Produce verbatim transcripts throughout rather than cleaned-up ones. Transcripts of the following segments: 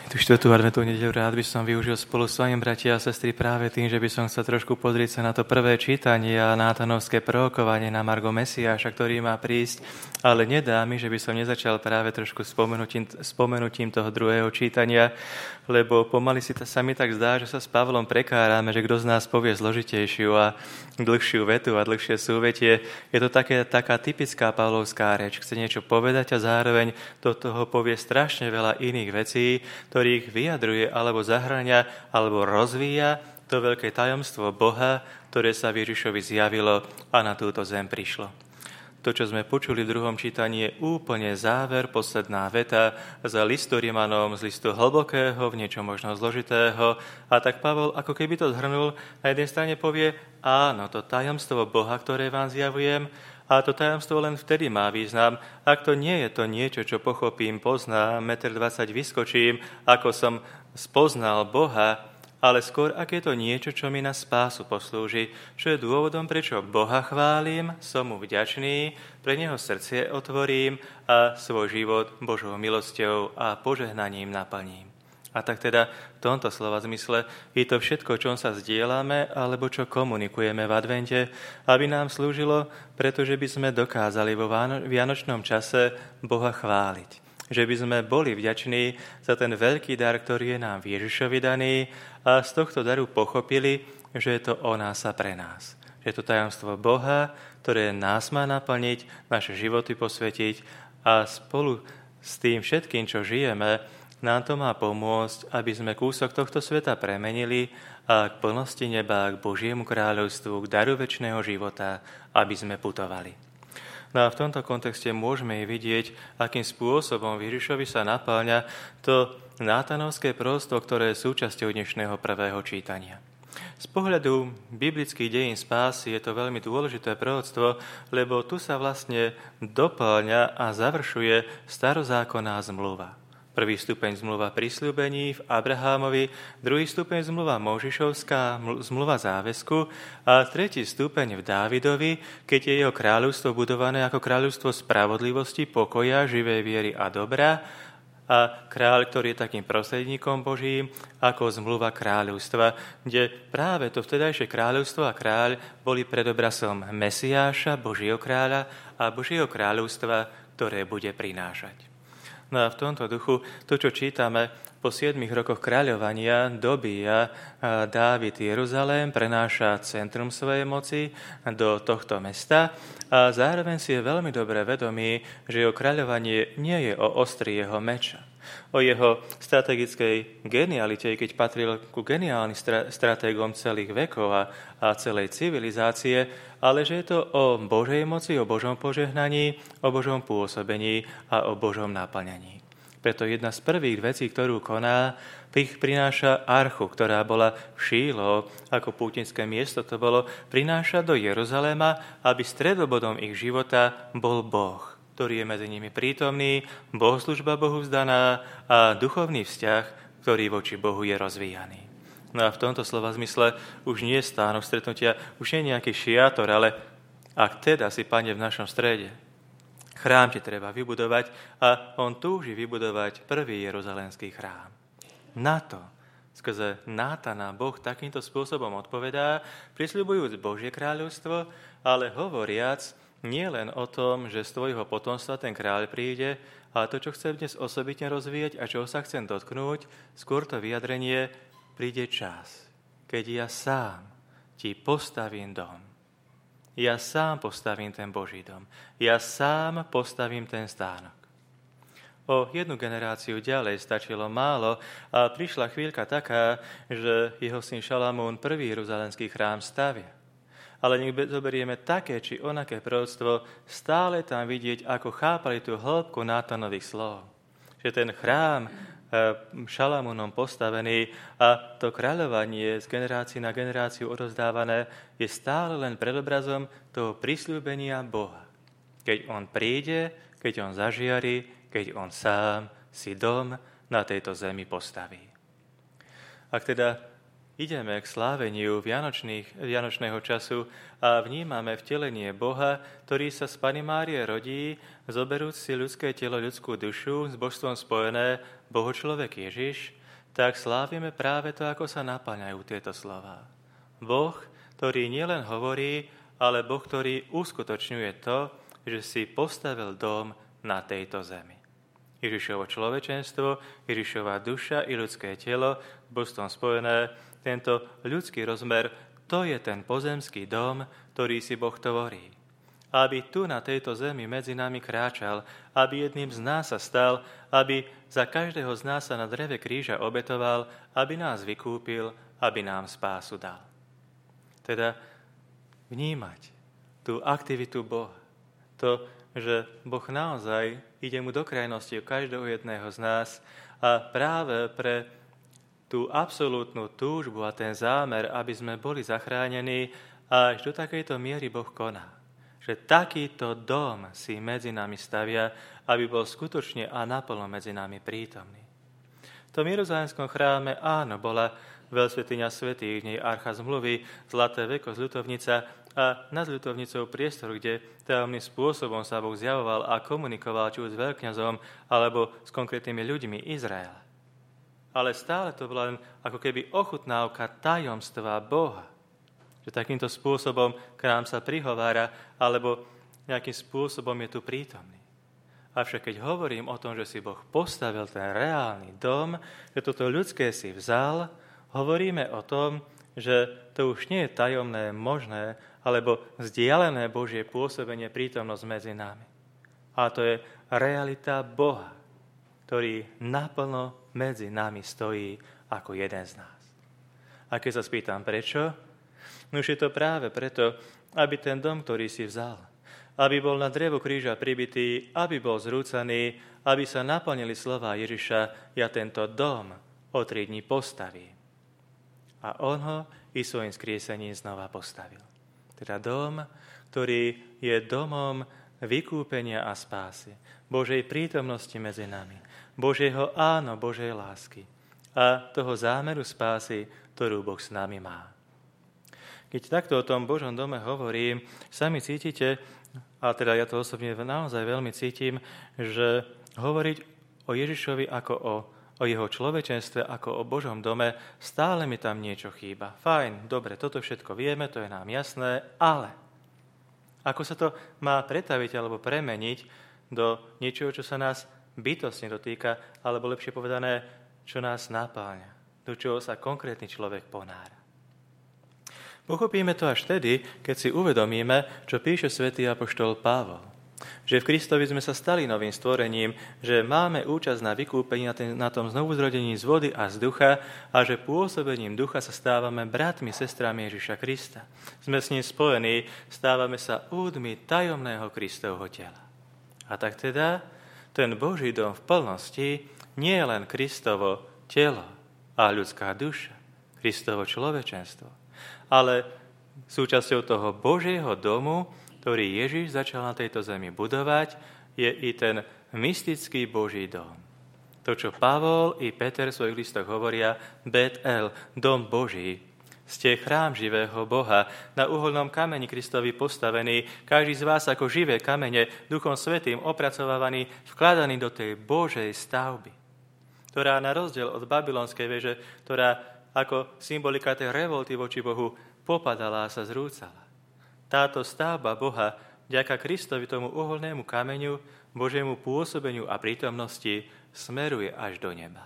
Tú štvrtú adventnú nedeľu rád by som využil spolu s vami, bratia a sestry, práve tým, že by som chcel trošku pozrieť sa na to prvé čítanie a nátanovské prorokovanie na margo Mesiáša, ktorý má prísť, ale nedá mi, že by som nezačal práve trošku spomenutím, spomenutím toho druhého čítania, lebo pomaly si to, sa mi tak zdá, že sa s Pavlom prekárame, že kto z nás povie zložitejšiu a dlhšiu vetu a dlhšie súvetie. Je to také, taká typická pavlovská reč. Chce niečo povedať a zároveň do toho povie strašne veľa iných vecí, ktorých vyjadruje alebo zahrania alebo rozvíja to veľké tajomstvo Boha, ktoré sa Ježišovi zjavilo a na túto zem prišlo. To, čo sme počuli v druhom čítaní, je úplne záver, posledná veta z listu Rimanom, z listu hlbokého, v niečo možno zložitého. A tak Pavol, ako keby to zhrnul, na jednej strane povie, áno, to tajomstvo Boha, ktoré vám zjavujem, a to tajomstvo len vtedy má význam, ak to nie je to niečo, čo pochopím, poznám, jeden dvadsať metra vyskočím, ako som spoznal Boha, ale skôr, ak je to niečo, čo mi na spásu poslúži, čo je dôvodom, prečo Boha chválim, som mu vďačný, pre neho srdce otvorím a svoj život Božou milosťou a požehnaním naplním. A tak teda v tomto slova zmysle je to všetko, čom sa zdieľame alebo čo komunikujeme v advente, aby nám slúžilo, pretože by sme dokázali vo vianočnom čase Boha chváliť. Že by sme boli vďační za ten veľký dar, ktorý je nám v Ježišovi daný a z tohto daru pochopili, že je to o nás a pre nás. Že je to tajomstvo Boha, ktoré nás má naplniť, naše životy posvetiť a spolu s tým všetkým, čo žijeme, nám to má pomôcť, aby sme kúsok tohto sveta premenili a k plnosti neba, k Božiemu kráľovstvu, k daru večného života, aby sme putovali. No a v tomto kontexte môžeme i vidieť, akým spôsobom v Ježišovi sa napĺňa to nátanovské proroctvo, ktoré je súčasťou dnešného prvého čítania. Z pohľadu biblických dejín spásy je to veľmi dôležité proroctvo, lebo tu sa vlastne dopĺňa a završuje starozákonná zmluva. Prvý stupeň zmluva prisľúbení v Abrahámovi, druhý stupeň zmluva Mojžišovská, zmluva záväzku a tretí stupeň v Dávidovi, keď je jeho kráľovstvo budované ako kráľovstvo spravodlivosti, pokoja, živej viery a dobra a kráľ, ktorý je takým prostredníkom Božím, ako zmluva kráľovstva, kde práve to vtedajšie kráľovstvo a kráľ boli predobrazom Mesiáša, Božieho kráľa a Božieho kráľovstva, ktoré bude prinášať. No a v tomto duchu, to, čo čítame, po siedmich rokoch kráľovania dobíja Dávid Jeruzalém, prenáša centrum svojej moci do tohto mesta a zároveň si je veľmi dobre vedomý, že jeho kráľovanie nie je o ostri jeho meča, o jeho strategickej genialite, keď patril ku geniálnym stra- stratégom celých vekov a, a celej civilizácie, ale že je to o Božej moci, o Božom požehnaní, o Božom pôsobení a o Božom naplňaní. Preto jedna z prvých vecí, ktorú koná, prináša archu, ktorá bola v Šílo, ako pútnické miesto to bolo, prináša do Jeruzaléma, aby stredobodom ich života bol Boh, ktorý je medzi nimi prítomný, bohoslužba Bohu vzdaná a duchovný vzťah, ktorý voči Bohu je rozvíjaný. No a v tomto slova zmysle už nie je stánok stretnutia, už nie je nejaký šiator, ale ak teda si, Pane, v našom strede, chrám ti treba vybudovať a on túži vybudovať prvý jeruzalémsky chrám. Na to skrze Nátana Boh takýmto spôsobom odpovedá, prisľubujúc Božie kráľovstvo, ale hovoriac nie len o tom, že z tvojho potomstva ten kráľ príde, ale to, čo chcem dnes osobitne rozvíjať a čo sa chcem dotknúť, skôr to vyjadrenie, príde čas, keď ja sám ti postavím dom. Ja sám postavím ten Boží dom. Ja sám postavím ten stánok. O jednu generáciu ďalej stačilo málo a prišla chvíľka taká, že jeho syn Šalamún prvý jeruzalemský chrám stavia. Ale nech zoberieme také či onaké proroctvo, stále tam vidieť, ako chápali tú hĺbku Nátanových slov. Že ten chrám Šalamúnom postavený a to kráľovanie z generácie na generáciu odovzdávané je stále len predobrazom toho prisľúbenia Boha. Keď on príde, keď on zažiari, keď on sám si dom na tejto zemi postaví. Ak teda ideme k sláveniu vianočného času a vnímame vtelenie Boha, ktorý sa z Panny Márie rodí, zoberúc si ľudské telo, ľudskú dušu, s božstvom spojené, Boho človek Ježiš, tak slávime práve to, ako sa naplňajú tieto slová. Boh, ktorý nielen hovorí, ale Boh, ktorý uskutočňuje to, že si postavil dom na tejto zemi. Ježišovo človečenstvo, Ježišova duša i ľudské telo, s božstvom spojené, tento ľudský rozmer, to je ten pozemský dom, ktorý si Boh tvorí. Aby tu na tejto zemi medzi nami kráčal, aby jedným z nás sa stal, aby za každého z nás sa na dreve kríža obetoval, aby nás vykúpil, aby nám spásu dal. Teda vnímať tú aktivitu Boha, to, že Boh naozaj ide mu do krajnosti u každého jedného z nás a práve pre tú absolútnu túžbu a ten zámer, aby sme boli zachránení, až do takejto miery Boh koná. Že takýto dom si medzi nami stavia, aby bol skutočne a naplno medzi nami prítomný. V tom Jeruzalemskom chráme áno, bola veľsvätyňa svätých, v nej archa zmluvy, zlaté veko z ľutovnica a nad ľutovnicou priestor, kde tajomným spôsobom sa Boh zjavoval a komunikoval či už s veľkňazom alebo s konkrétnymi ľuďmi Izraela. Ale stále to bola len ako keby ochutnávka tajomstva Boha. Že takýmto spôsobom k nám sa prihovára alebo nejakým spôsobom je tu prítomný. Avšak keď hovorím o tom, že si Boh postavil ten reálny dom, že toto ľudské si vzal, hovoríme o tom, že to už nie je tajomné, možné alebo vzdialené Božie pôsobenie, prítomnosť medzi nami. A to je realita Boha, ktorý naplno medzi nami stojí ako jeden z nás. A keď sa spýtam prečo, no už je to práve preto, aby ten dom, ktorý si vzal, aby bol na drevo kríža pribitý, aby bol zrúcaný, aby sa naplnili slová Ježiša, ja tento dom o tri dni postavím. A on ho i svojim skriesením znova postavil. Teda dom, ktorý je domom vykúpenia a spásy, Božej prítomnosti medzi nami, Božieho áno, Božej lásky a toho zámeru spásy, ktorú Boh s nami má. Keď takto o tom Božom dome hovorím, sami cítite, a teda ja to osobne naozaj veľmi cítim, že hovoriť o Ježišovi ako o, o jeho človečenstve, ako o Božom dome, stále mi tam niečo chýba. Fajn, dobre, toto všetko vieme, to je nám jasné, ale ako sa to má pretaviť alebo premeniť do niečoho, čo sa nás bytostne dotýka, alebo lepšie povedané, čo nás napáľa, do čoho sa konkrétny človek ponára. Pochopíme to až vtedy, keď si uvedomíme, čo píše svätý apoštol Pavol. Že v Kristovi sme sa stali novým stvorením, že máme účasť na vykúpení, na tom znovuzrodení z vody a z ducha a že pôsobením ducha sa stávame bratmi, sestrami Ježiša Krista. Sme s ním spojení, stávame sa údmi tajomného Kristovho tela. A tak teda ten Boží dom v plnosti nie je len Kristovo telo a ľudská duša, Kristovo človečenstvo, ale súčasťou toho Božieho domu, ktorý Ježiš začal na tejto zemi budovať, je i ten mystický Boží dom. To, čo Pavol i Peter v svojich listoch hovoria, Bet-El, dom Boží, ste chrám živého Boha, na uholnom kameni Kristovi postavený, každý z vás ako živé kamene, Duchom Svätým opracovávaný, vkladaný do tej Božej stavby, ktorá na rozdiel od babylonskej veže, ktorá ako symbolika tej revolty voči Bohu popadala a sa zrúcala. Táto stavba Boha, vďaka Kristovi tomu uholnému kameňu, Božiemu pôsobeniu a prítomnosti, smeruje až do neba.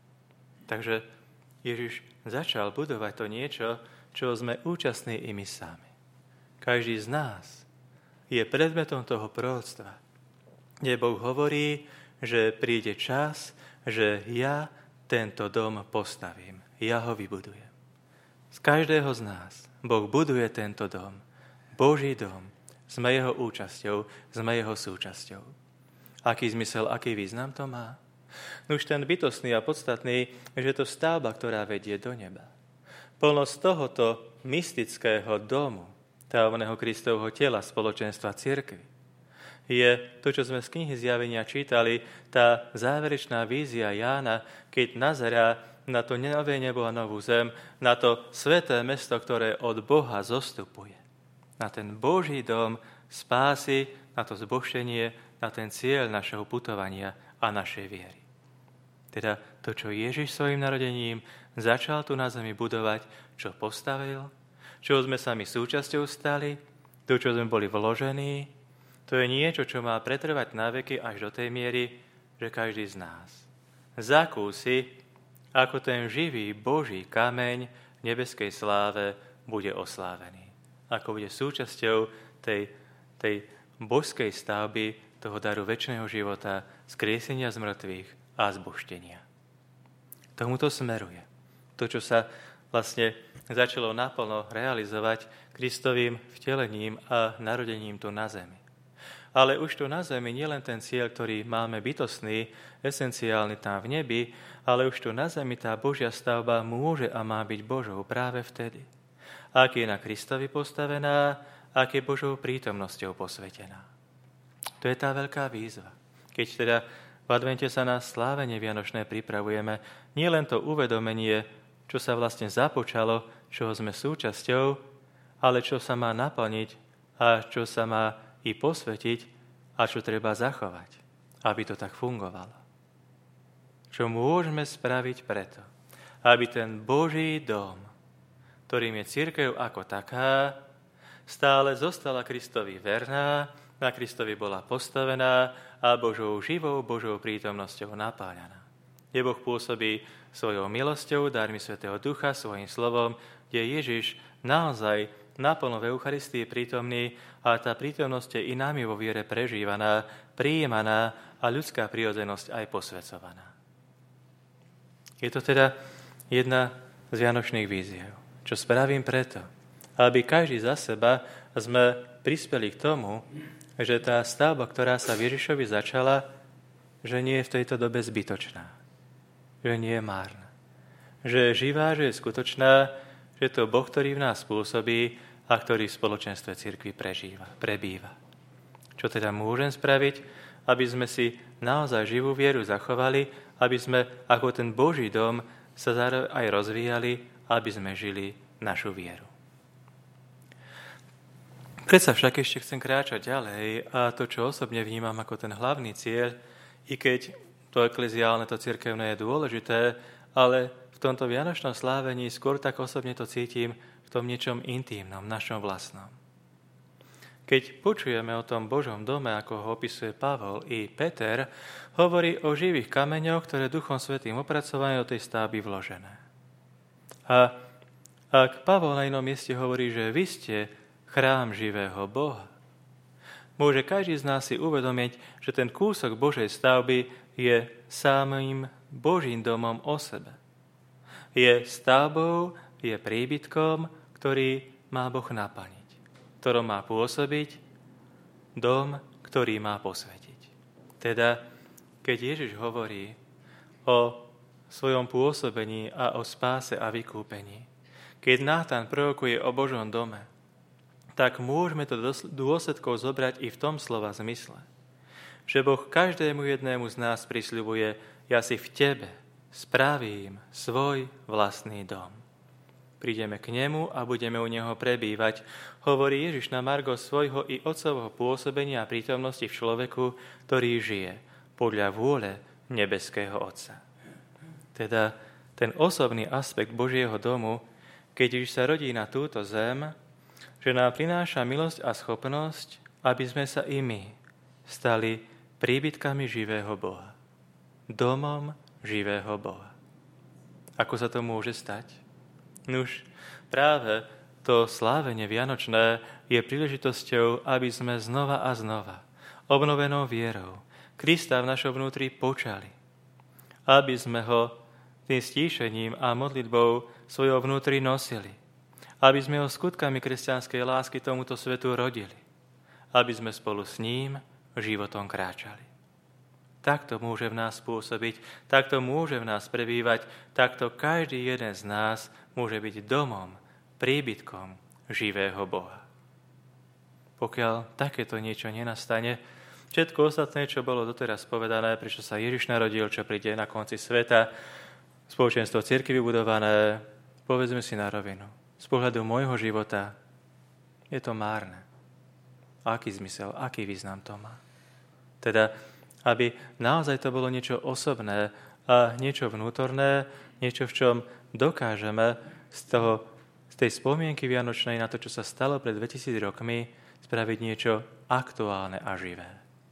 Takže Ježiš začal budovať to niečo, čo sme účastní i my sami. Každý z nás je predmetom toho proroctva, kde Boh hovorí, že príde čas, že ja tento dom postavím, ja ho vybudujem. Z každého z nás Boh buduje tento dom, Boží dom, sme jeho účasťou, sme jeho súčasťou. Aký zmysel, aký význam to má? No už ten bytostný a podstatný, že to stavba, ktorá vedie do neba. Plnosť tohoto mystického domu, tajomného Kristovho tela, spoločenstva cirkvi, je to, čo sme z knihy Zjavenia čítali, tá záverečná vízia Jána, keď nazerá na to nové nebo a novú zem, na to sväté mesto, ktoré od Boha zostupuje. Na ten Boží dom spásy, na to zbožšenie, na ten cieľ našeho putovania a našej viery. Teda to, čo Ježiš svojim narodením začal tu na zemi budovať, čo postavil, čo sme sami súčasťou stali, to, čo sme boli vložení, to je niečo, čo má pretrvať na veky až do tej miery, že každý z nás zakúsi, ako ten živý Boží kameň v nebeskej sláve bude oslávený. Ako bude súčasťou tej, tej božskej stavby, toho daru večného života, skriesenia z mŕtvych a zbožtenia. Tomuto smeruje. To, čo sa vlastne začalo naplno realizovať Kristovým vtelením a narodením tu na zemi. Ale už tu na zemi nielen ten cieľ, ktorý máme bytostný, esenciálny tam v nebi, ale už tu na zemi tá Božia stavba môže a má byť Božou práve vtedy. Ak je na Kristovi postavená, ak je Božou prítomnosťou posvetená. To je tá veľká výzva. Keď teda v advente sa na slávenie vianočné pripravujeme, nielen to uvedomenie, čo sa vlastne započalo, čoho sme súčasťou, ale čo sa má naplniť a čo sa má i posvetiť a čo treba zachovať, aby to tak fungovalo. Čo môžeme spraviť preto, aby ten Boží dom, ktorým je cirkev ako taká, stále zostala Kristovi verná, na Kristovi bola postavená a Božou živou, Božou prítomnosťou napáľaná. Kde Boh pôsobí svojou milosťou, dármi Svätého Ducha, svojím slovom, kde Ježiš naozaj naplno v Eucharistii prítomný a tá prítomnosť je i nami vo viere prežívaná, prijímaná a ľudská prirodzenosť aj posvecovaná. Je to teda jedna z vianočných víziev. Čo spravím preto, aby každý za seba sme prispeli k tomu, že tá stavba, ktorá sa v Ježišovi začala, že nie je v tejto dobe zbytočná, že nie je márna, že je živá, že je skutočná, že to Boh, ktorý v nás pôsobí a ktorý v spoločenstve cirkvi prežíva, prebýva. Čo teda môžem spraviť, aby sme si naozaj živú vieru zachovali, aby sme ako ten Boží dom sa zároveň aj rozvíjali, aby sme žili našu vieru. Predsa však ešte chcem kráčať ďalej a to, čo osobne vnímam ako ten hlavný cieľ, i keď to ekleziálne, to cirkevné je dôležité, ale v tomto vianočnom slávení skôr tak osobne to cítim v tom niečom intímnom, našom vlastnom. Keď počujeme o tom Božom dome, ako ho opisuje Pavol i Peter, hovorí o živých kameňoch, ktoré Duchom Svätým opracované do tej stavby vložené. A ak Pavol na inom mieste hovorí, že vy ste chrám živého Boha, môže každý z nás si uvedomiť, že ten kúsok Božej stavby je samým Božím domom o sebe. Je stavbou, je príbytkom, ktorý má Boh naplniť, ktorom má pôsobiť, dom, ktorý má posvetiť. Teda, keď Ježiš hovorí o svojom pôsobení a o spáse a vykúpení, keď Nátan prorokuje o Božom dome, tak môžeme to dôsledkov zobrať i v tom slova zmysle, že Boh každému jednému z nás prisľubuje, ja si v tebe spravím svoj vlastný dom. Prídeme k nemu a budeme u neho prebývať, hovorí Ježiš na margo svojho i otcovho pôsobenia a prítomnosti v človeku, ktorý žije podľa vôle nebeského Otca. Teda ten osobný aspekt Božieho domu, keď Ježiš sa rodí na túto zem, že nám prináša milosť a schopnosť, aby sme sa i my stali príbytkami živého Boha. Domom živého Boha. Ako sa to môže stať? Nuž, práve to slávenie vianočné je príležitosťou, aby sme znova a znova, obnovenou vierou, Krista v našom vnútri počali. Aby sme ho tým stíšením a modlitbou svojho vnútri nosili. Aby sme ho skutkami kresťanskej lásky tomuto svetu rodili. Aby sme spolu s ním životom kráčali. Takto môže v nás pôsobiť, takto môže v nás prebývať, takto každý jeden z nás môže byť domom, príbytkom živého Boha. Pokiaľ takéto niečo nenastane, všetko ostatné, čo bolo doteraz povedané, prečo sa Ježiš narodil, čo príde na konci sveta, spoločenstvo cirkvi vybudované, povedzme si na rovinu, z pohľadu môjho života je to márne. Aký zmysel, aký význam to má? Teda, aby naozaj to bolo niečo osobné a niečo vnútorné, niečo, v čom dokážeme z, toho, z tej spomienky vianočnej na to, čo sa stalo pred dvetisíc rokmi, spraviť niečo aktuálne a živé.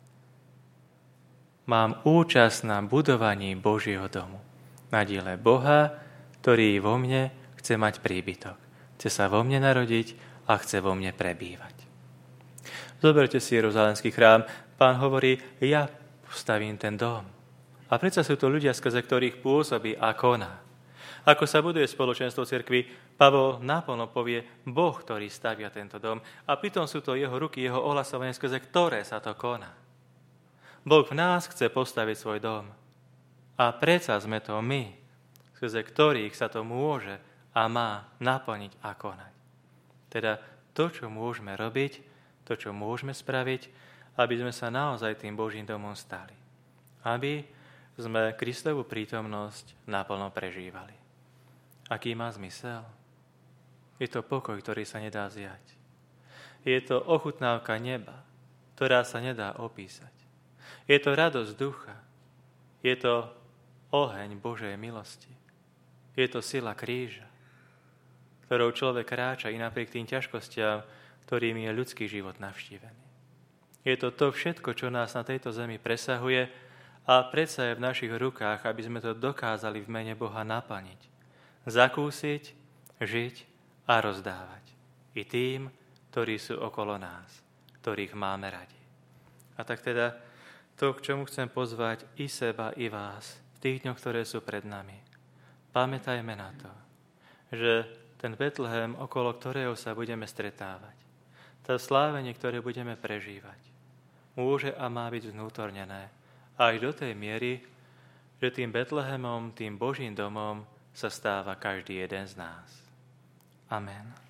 Mám účasť na budovaní Božieho domu, na diele Boha, ktorý vo mne chce mať príbytok. Chce sa vo mne narodiť a chce vo mne prebývať. Zoberte si Jeruzalemský chrám. Pán hovorí, ja postavím ten dom. A predsa sú to ľudia, skrze ktorých pôsobí a koná. Ako sa buduje spoločenstvo cirkvi, Pavol naplno povie Boh, ktorý stavia tento dom. A pritom sú to jeho ruky, jeho ohlasovanie, skrze ktoré sa to koná. Boh v nás chce postaviť svoj dom. A predsa sme to my, skrze ktorých sa to môže a má naplniť a konať. Teda to, čo môžeme robiť, to, čo môžeme spraviť, aby sme sa naozaj tým Božím domom stali. Aby sme Kristovú prítomnosť naplno prežívali. Aký má zmysel? Je to pokoj, ktorý sa nedá zjať. Je to ochutnávka neba, ktorá sa nedá opísať. Je to radosť ducha. Je to oheň Božej milosti. Je to sila kríža, ktorou človek kráča i napriek tým ťažkostiam, ktorým je ľudský život navštívený. Je to to všetko, čo nás na tejto zemi presahuje a predsa je v našich rukách, aby sme to dokázali v mene Boha naplniť. Zakúsiť, žiť a rozdávať. I tým, ktorí sú okolo nás, ktorých máme radi. A tak teda to, k čomu chcem pozvať i seba, i vás v tých dňoch, ktoré sú pred nami. Pamätajme na to, že ten Betlehem, okolo ktorého sa budeme stretávať, to slávenie, ktoré budeme prežívať, môže a má byť vnútornené až do tej miery, že tým Betlehemom, tým Božím domom sa stáva každý jeden z nás. Amen.